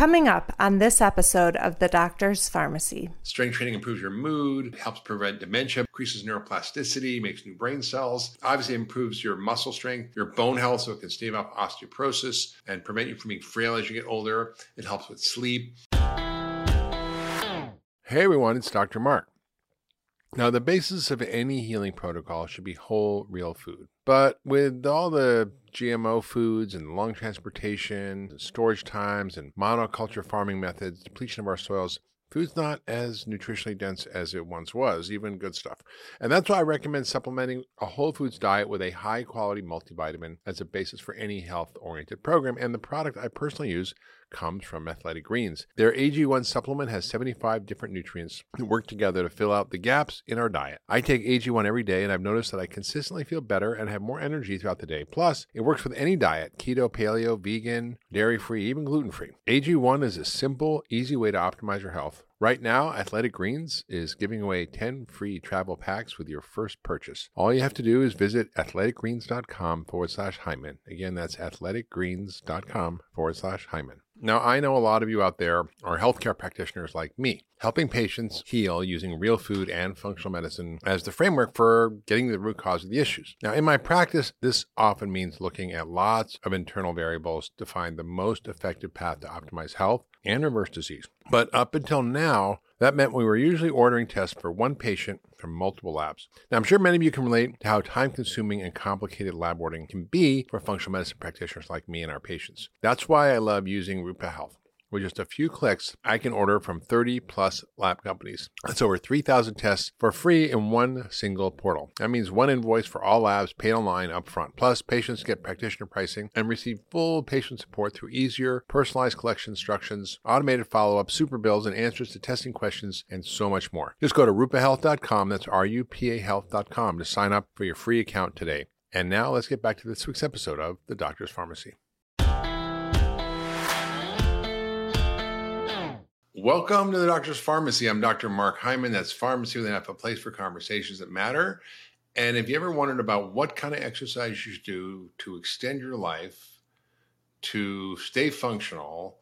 Coming up on this episode of The Doctor's Pharmacy. Strength training improves your mood, helps prevent dementia, increases neuroplasticity, makes new brain cells. Obviously improves your muscle strength, your bone health, so it can stave off osteoporosis and prevent you from being frail as you get older. It helps with sleep. Hey everyone, it's Dr. Mark. Now, the basis of any healing protocol should be whole, real food. But with all the GMO foods and lung transportation, storage times, and monoculture farming methods, depletion of our soils, food's not as nutritionally dense as it once was, even good stuff. And that's why I recommend supplementing a whole foods diet with a high-quality multivitamin as a basis for any health-oriented program. And the product I personally use comes from Athletic Greens. Their AG1 supplement has 75 different nutrients that work together to fill out the gaps in our diet. I take AG1 every day, and I've noticed that I consistently feel better and have more energy throughout the day. Plus, it works with any diet: keto, paleo, vegan, dairy-free, even gluten-free. AG1 is a simple, easy way to optimize your health. Right now, Athletic Greens is giving away 10 free travel packs with your first purchase. All you have to do is visit athleticgreens.com/Hyman. Again, that's athleticgreens.com/Hyman. Now, I know a lot of you out there are healthcare practitioners like me, helping patients heal using real food and functional medicine as the framework for getting to the root cause of the issues. Now, in my practice, this often means looking at lots of internal variables to find the most effective path to optimize health and reverse disease. But up until now, that meant we were usually ordering tests for one patient from multiple labs. Now, I'm sure many of you can relate to how time-consuming and complicated lab ordering can be for functional medicine practitioners like me and our patients. That's why I love using Rupa Health. With just a few clicks, I can order from 30 plus lab companies. That's over 3,000 tests for free in one single portal. That means one invoice for all labs paid online upfront. Plus, patients get practitioner pricing and receive full patient support through easier, personalized collection instructions, automated follow-up, super bills, and answers to testing questions, and so much more. Just go to rupahealth.com, that's rupahealth.com, to sign up for your free account today. And now let's get back to this week's episode of The Doctor's Pharmacy. Welcome to The Doctor's Pharmacy. I'm Dr. Mark Hyman. That's pharmacy with an F, a place for conversations that matter. And if you ever wondered about what kind of exercise you should do to extend your life, to stay functional,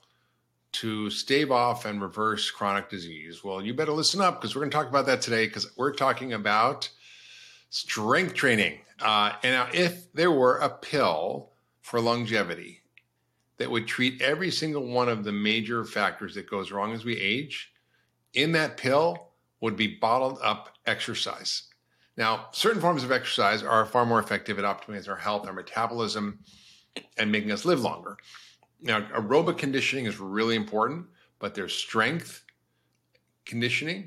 to stave off and reverse chronic disease, well, you better listen up, because we're going to talk about that today, because we're talking about strength training. And now, if there were a pill for longevity that would treat every single one of the major factors that goes wrong as we age, in that pill would be bottled up exercise. Now, certain forms of exercise are far more effective at optimizing our health, our metabolism, and making us live longer. Now, aerobic conditioning is really important, but there's strength conditioning,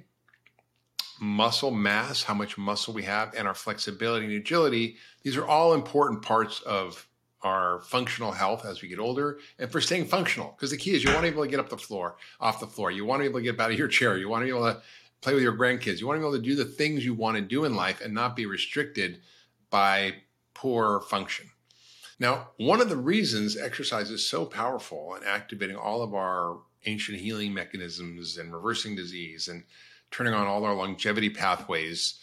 muscle mass, how much muscle we have, and our flexibility and agility. These are all important parts of our functional health as we get older, and for staying functional. Because the key is you want to be able to get off the floor. You want to be able to get out of your chair. You want to be able to play with your grandkids. You want to be able to do the things you want to do in life and not be restricted by poor function. Now, one of the reasons exercise is so powerful in activating all of our ancient healing mechanisms and reversing disease and turning on all our longevity pathways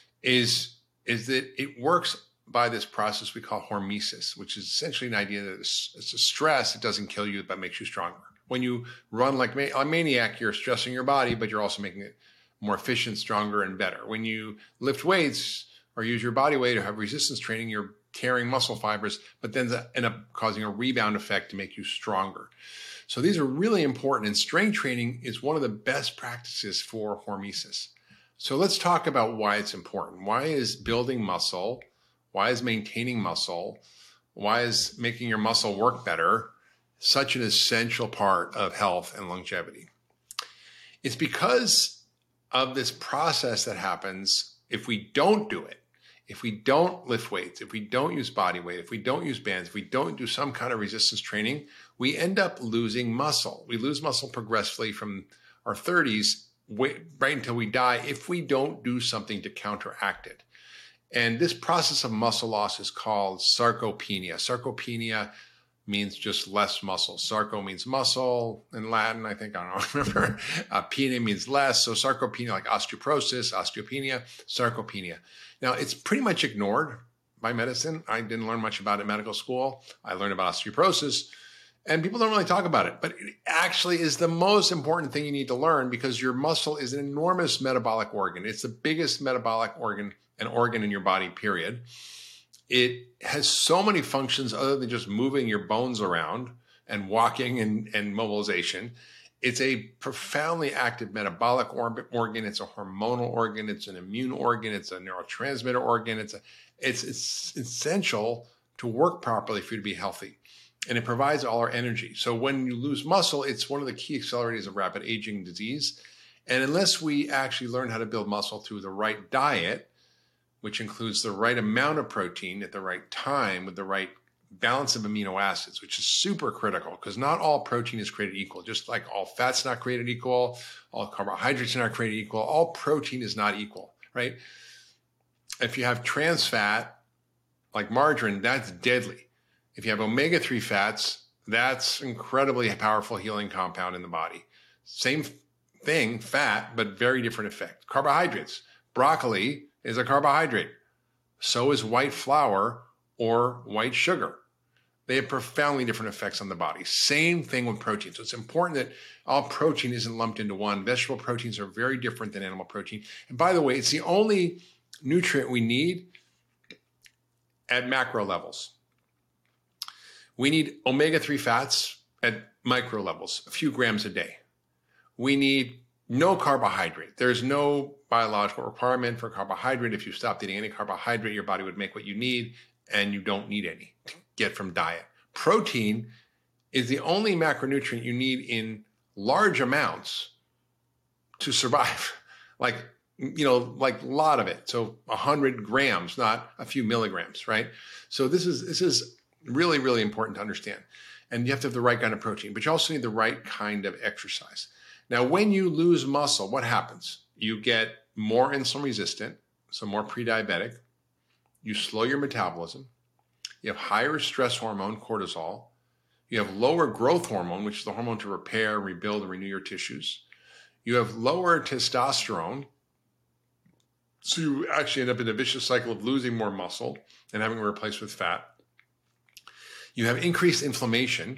is that it works by this process we call hormesis, which is essentially an idea that it's a stress. It doesn't kill you, but makes you stronger. When you run like a maniac, you're stressing your body, but you're also making it more efficient, stronger, and better. When you lift weights or use your body weight or have resistance training, you're tearing muscle fibers, but then end up causing a rebound effect to make you stronger. So these are really important, and strength training is one of the best practices for hormesis. So let's talk about why it's important. Why is building muscle, why is maintaining muscle, why is making your muscle work better such an essential part of health and longevity? It's because of this process that happens if we don't do it. If we don't lift weights, if we don't use body weight, if we don't use bands, if we don't do some kind of resistance training, we end up losing muscle. We lose muscle progressively from our 30s right until we die if we don't do something to counteract it. And this process of muscle loss is called sarcopenia. Sarcopenia means just less muscle. Sarco means muscle in Latin, I think, I don't remember. Penia means less. So sarcopenia, like osteoporosis, osteopenia, sarcopenia. Now, it's pretty much ignored by medicine. I didn't learn much about it in medical school. I learned about osteoporosis And people don't really talk about it, but it actually is the most important thing you need to learn, because your muscle is an enormous metabolic organ. It's the biggest metabolic organ in your body, period. It has so many functions other than just moving your bones around and walking and mobilization. It's a profoundly active metabolic organ. It's a hormonal organ. It's an immune organ. It's a neurotransmitter organ. It's essential to work properly for you to be healthy. And it provides all our energy. So when you lose muscle, it's one of the key accelerators of rapid aging disease. And unless we actually learn how to build muscle through the right diet, which includes the right amount of protein at the right time with the right balance of amino acids, which is super critical, because not all protein is created equal. Just like all fat's not created equal, all carbohydrates are not created equal, all protein is not equal, right? If you have trans fat, like margarine, that's deadly. If you have omega-3 fats, that's incredibly powerful healing compound in the body. Same thing, fat, but very different effect. Carbohydrates. Broccoli is a carbohydrate. So is white flour or white sugar. They have profoundly different effects on the body. Same thing with protein. So it's important that all protein isn't lumped into one. Vegetable proteins are very different than animal protein. And by the way, it's the only nutrient we need at macro levels. We need omega-3 fats at micro levels, a few grams a day. We need no carbohydrate. There's no biological requirement for carbohydrate. If you stopped eating any carbohydrate, your body would make what you need, and you don't need any to get from diet. Protein is the only macronutrient you need in large amounts to survive. Like a lot of it. So 100 grams, not a few milligrams, right? So this is really, really important to understand. And you have to have the right kind of protein, but you also need the right kind of exercise. Now, when you lose muscle, what happens? You get more insulin resistant, so more pre-diabetic. You slow your metabolism. You have higher stress hormone, cortisol. You have lower growth hormone, which is the hormone to repair, rebuild, and renew your tissues. You have lower testosterone. So you actually end up in a vicious cycle of losing more muscle and having it replaced with fat. You have increased inflammation.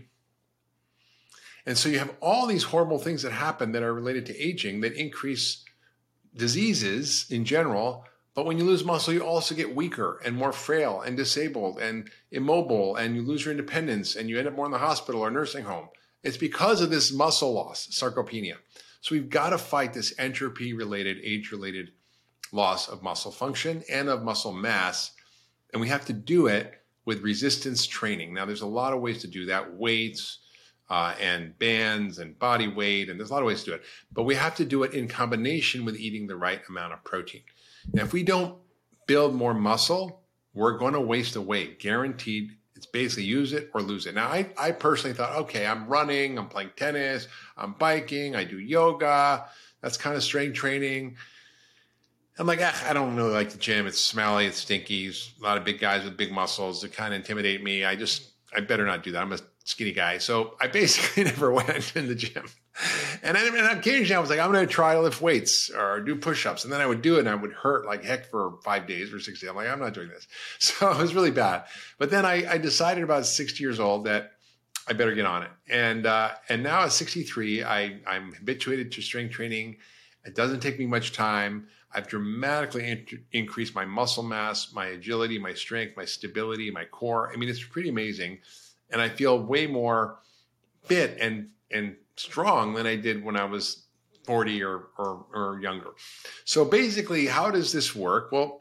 And so you have all these horrible things that happen that are related to aging that increase diseases in general. But when you lose muscle, you also get weaker and more frail and disabled and immobile, and you lose your independence and you end up more in the hospital or nursing home. It's because of this muscle loss, sarcopenia. So we've got to fight this entropy-related, age-related loss of muscle function and of muscle mass. And we have to do it with resistance training. Now, there's a lot of ways to do that, weights and bands and body weight, and there's a lot of ways to do it. But we have to do it in combination with eating the right amount of protein. Now, if we don't build more muscle, we're going to waste away, guaranteed. It's basically use it or lose it. Now, I personally thought, okay, I'm running, I'm playing tennis, I'm biking, I do yoga. That's kind of strength training. I'm like, I don't really like the gym. It's smelly, it's stinky. There's a lot of big guys with big muscles that kind of intimidate me. I better not do that. I'm a skinny guy. So I basically never went in the gym. And occasionally I was like, I'm going to try to lift weights or do push-ups. And then I would do it and I would hurt like heck for 5 days or 6 days. I'm like, I'm not doing this. So it was really bad. But then I decided about 60 years old that I better get on it. And now at 63, I'm habituated to strength training. It doesn't take me much time. I've dramatically increased my muscle mass, my agility, my strength, my stability, my core. I mean, it's pretty amazing. And I feel way more fit and strong than I did when I was 40 or younger. So basically, how does this work? Well,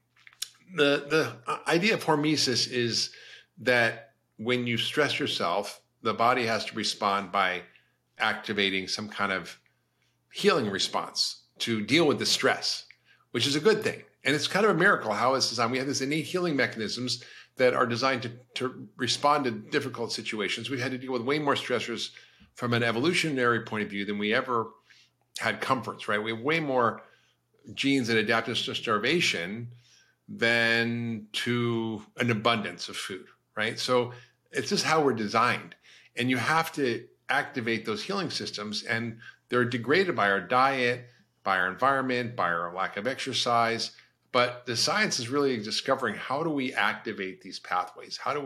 the idea of hormesis is that when you stress yourself, the body has to respond by activating some kind of healing response to deal with the stress, which is a good thing. And it's kind of a miracle how it's designed. We have this innate healing mechanisms that are designed to respond to difficult situations. We've had to deal with way more stressors from an evolutionary point of view than we ever had comforts, right? We have way more genes that adapt us to starvation than to an abundance of food, right? So it's just how we're designed. And you have to activate those healing systems, and they're degraded by our diet, by our environment, by our lack of exercise. But the science is really discovering, how do we activate these pathways? How do we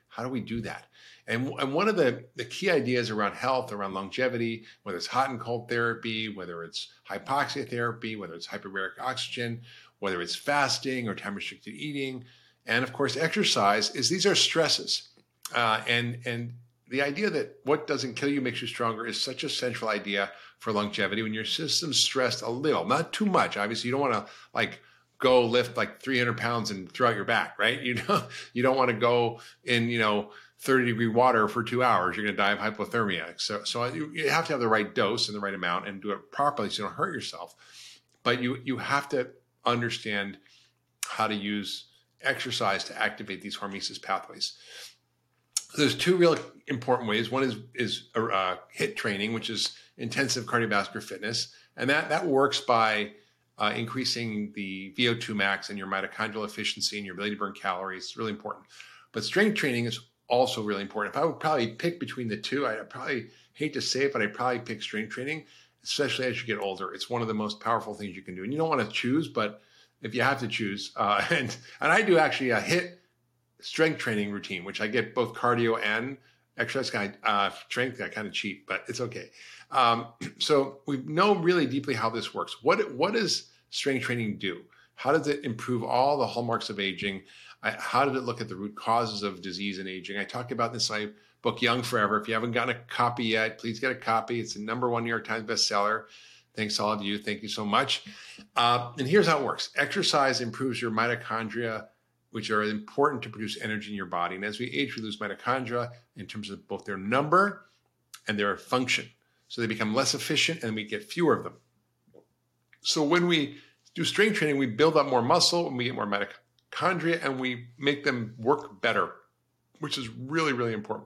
How do we do that? And one of the key ideas around health, around longevity, whether it's hot and cold therapy, whether it's hypoxia therapy, whether it's hyperbaric oxygen, whether it's fasting or time-restricted eating, and of course exercise, is these are stresses. And the idea that what doesn't kill you makes you stronger is such a central idea for longevity. When your system's stressed a little, not too much, obviously you don't want to like go lift like 300 pounds and throw out your back, right? You don't want to go in, 30-degree water for 2 hours. You're going to die of hypothermia. So you have to have the right dose and the right amount and do it properly so you don't hurt yourself. But you have to understand how to use exercise to activate these hormesis pathways. So there's two real important ways. One is HIIT training, which is intensive cardiovascular fitness. And that works by increasing the VO2 max and your mitochondrial efficiency and your ability to burn calories. It's really important. But strength training is also really important. If I would probably pick between the two, I probably hate to say it, but I'd probably pick strength training, especially as you get older. It's one of the most powerful things you can do. And you don't want to choose, but if you have to choose, and I do actually a HIIT strength training routine, which I get both cardio and exercise strength. I kind of cheat, but it's okay. So we know really deeply how this works. What does strength training do? How does it improve all the hallmarks of aging? How did it look at the root causes of disease and aging? I talked about this in my book, Young Forever. If you haven't gotten a copy yet, please get a copy. It's the #1 New York Times bestseller. Thanks to all of you. Thank you so much. And here's how it works. Exercise improves your mitochondria, which are important to produce energy in your body. And as we age, we lose mitochondria in terms of both their number and their function. So they become less efficient and we get fewer of them. So when we do strength training, we build up more muscle and we get more mitochondria and we make them work better, which is really, really important.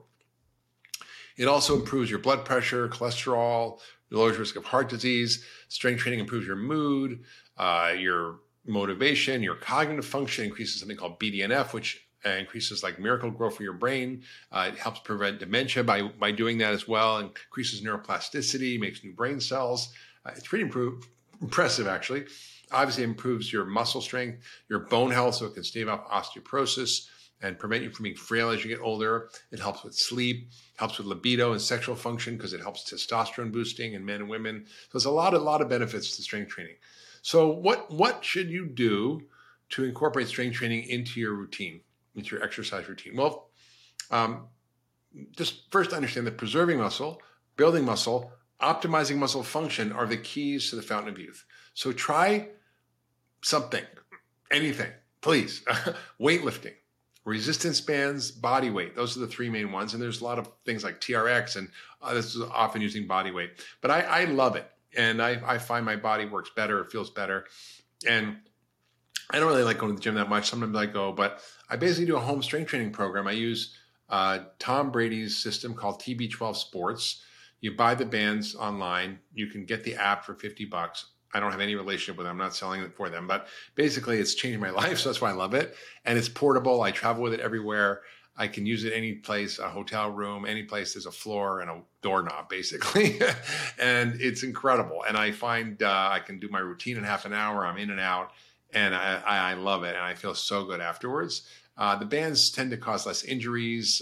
It also improves your blood pressure, cholesterol, lowers risk of heart disease. Strength training improves your mood, your motivation, your cognitive function, increases something called BDNF, which increases like miracle growth for your brain. It helps prevent dementia by doing that as well, increases neuroplasticity, makes new brain cells. It's pretty impressive, actually. Obviously, it improves your muscle strength, your bone health, so it can stave off osteoporosis and prevent you from being frail as you get older. It helps with sleep, helps with libido and sexual function because it helps testosterone boosting in men and women. So there's a lot of benefits to strength training. So what should you do to incorporate strength training into your routine, into your exercise routine? Well, just first understand that preserving muscle, building muscle, optimizing muscle function are the keys to the fountain of youth. So try something, anything, please. Weightlifting, resistance bands, body weight. Those are the three main ones. And there's a lot of things like TRX, and this is often using body weight. But I love it. And I find my body works better, it feels better. And I don't really like going to the gym that much. Sometimes I go, but I basically do a home strength training program. I use Tom Brady's system called TB12 Sports. You buy the bands online. You can get the app for $50. I don't have any relationship with them. I'm not selling it for them. But basically, it's changed my life, so that's why I love it. And it's portable. I travel with it everywhere. I can use it any place, a hotel room, any place there's a floor and a doorknob, basically. And it's incredible. And I find I can do my routine in half an hour. I'm in and out. And I love it. And I feel so good afterwards. The bands tend to cause less injuries.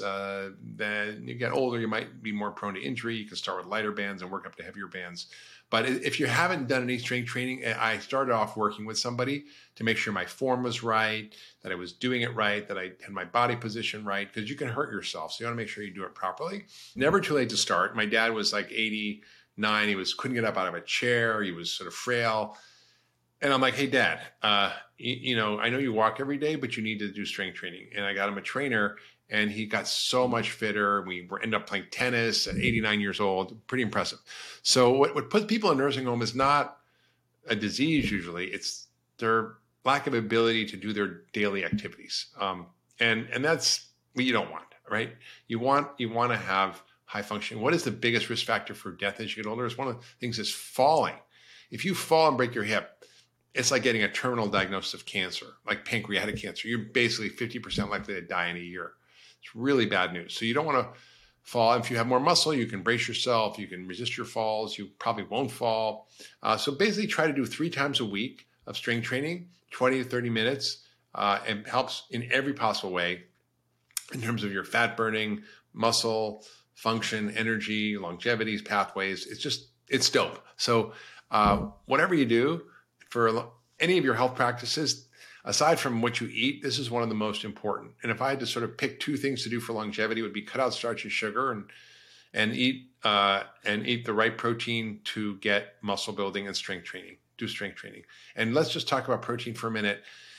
Then you get older, you might be more prone to injury. You can start with lighter bands and work up to heavier bands. But if you haven't done any strength training, I started off working with somebody to make sure my form was right, that I was doing it right, that I had my body position right, because you can hurt yourself. So you want to make sure you do it properly. Never too late to start. My dad was like 89. He couldn't get up out of a chair. He was sort of frail. And I'm like, hey, Dad, I know you walk every day, but you need to do strength training. And I got him a trainer, and he got so much fitter. We ended up playing tennis at 89 years old. Pretty impressive. So what puts people in nursing home is not a disease usually. It's their lack of ability to do their daily activities. And that's what you don't want, right? You want to have high functioning. What is the biggest risk factor for death as you get older? It's one of the things is falling. If you fall and break your hip, it's like getting a terminal diagnosis of cancer, like pancreatic cancer. You're basically 50% likely to die in a year. It's really bad news. So you don't want to fall. If you have more muscle, you can brace yourself. You can resist your falls. You probably won't fall. So basically try to do 3 times a week of strength training, 20 to 30 minutes, and helps in every possible way. in terms of your fat burning, muscle function, energy, longevities, pathways. It's dope. So whatever you do for any of your health practices, aside from what you eat, this is one of the most important. And if I had to sort of pick two things to do for longevity, it would be cut out starch and sugar and eat the right protein to get muscle building and strength training. Do strength training. And let's just talk about protein for a minute.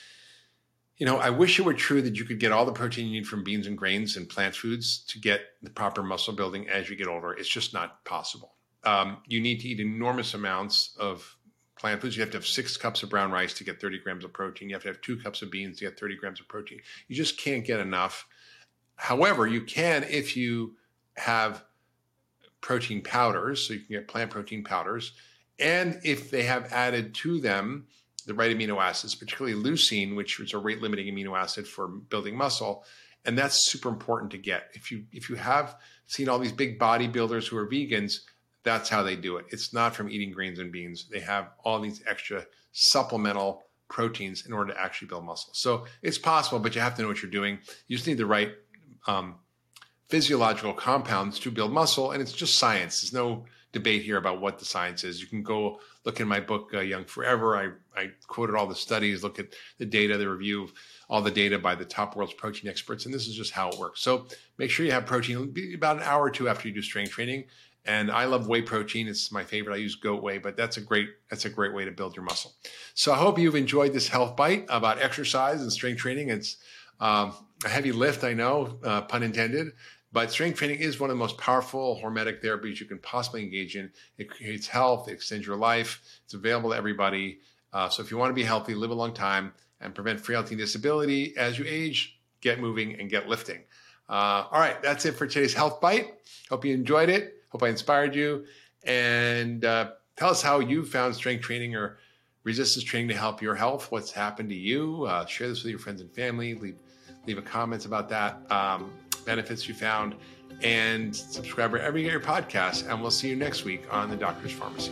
I wish it were true that you could get all the protein you need from beans and grains and plant foods to get the proper muscle building as you get older. It's just not possible. You need to eat enormous amounts of plant foods. You have to have 6 cups of brown rice to get 30 grams of protein. You have to have 2 cups of beans to get 30 grams of protein. You just can't get enough. However, you can if you have protein powders, so you can get plant protein powders. And if they have added to them the right amino acids, particularly leucine, which is a rate-limiting amino acid for building muscle, and that's super important to get. If you have seen all these big bodybuilders who are vegans, that's how they do it. It's not from eating grains and beans. They have all these extra supplemental proteins in order to actually build muscle. So it's possible, but you have to know what you're doing. You just need the right physiological compounds to build muscle, and it's just science. There's no debate here about what the science is. You can go look in my book, Young Forever. I quoted all the studies, look at the data, the review of all the data by the top world's protein experts, and this is just how it works. So make sure you have protein. It'll be about an hour or two after you do strength training. And I love whey protein. It's my favorite. I use goat whey, but that's a great way to build your muscle. So I hope you've enjoyed this health bite about exercise and strength training. It's a heavy lift, I know, pun intended, but strength training is one of the most powerful hormetic therapies you can possibly engage in. It creates health. It extends your life. It's available to everybody. So if you want to be healthy, live a long time, and prevent frailty and disability as you age, get moving and get lifting. All right, that's it for today's health bite. Hope you enjoyed it. Hope I inspired you. And tell us how you found strength training or resistance training to help your health. What's happened to you? Share this with your friends and family. Leave a comment about that, benefits you found, and subscribe wherever you get your podcasts. And we'll see you next week on The Doctor's Pharmacy.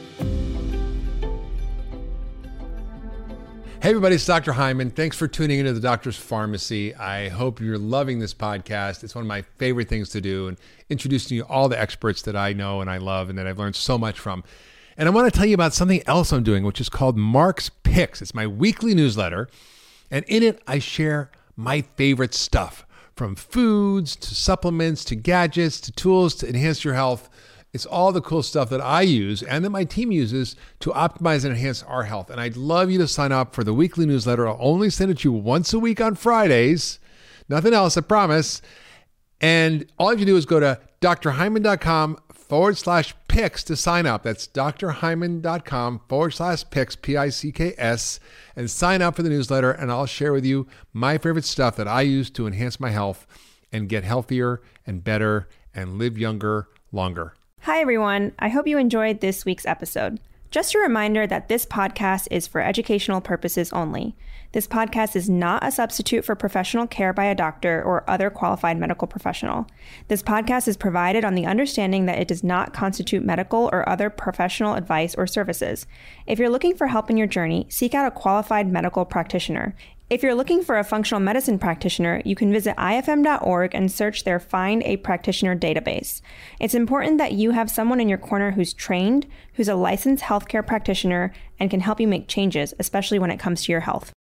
Hey everybody, it's Dr. Hyman. Thanks for tuning into The Doctor's Pharmacy. I hope you're loving this podcast. It's one of my favorite things to do, and introducing you all the experts that I know and I love and that I've learned so much from. And I want to tell you about something else I'm doing, which is called Mark's Picks. It's my weekly newsletter, and in it I share my favorite stuff, from foods to supplements to gadgets to tools to enhance your health. It's all the cool stuff that I use and that my team uses to optimize and enhance our health. And I'd love you to sign up for the weekly newsletter. I'll only send it to you once a week on Fridays. Nothing else, I promise. And all you have to do is go to drhyman.com/picks to sign up. That's drhyman.com/picks, P-I-C-K-S, and sign up for the newsletter. And I'll share with you my favorite stuff that I use to enhance my health and get healthier and better and live younger, longer. Hi, everyone. I hope you enjoyed this week's episode. Just a reminder that this podcast is for educational purposes only. This podcast is not a substitute for professional care by a doctor or other qualified medical professional. This podcast is provided on the understanding that it does not constitute medical or other professional advice or services. If you're looking for help in your journey, seek out a qualified medical practitioner. If you're looking for a functional medicine practitioner, you can visit ifm.org and search their Find a Practitioner database. It's important that you have someone in your corner who's trained, who's a licensed healthcare practitioner, and can help you make changes, especially when it comes to your health.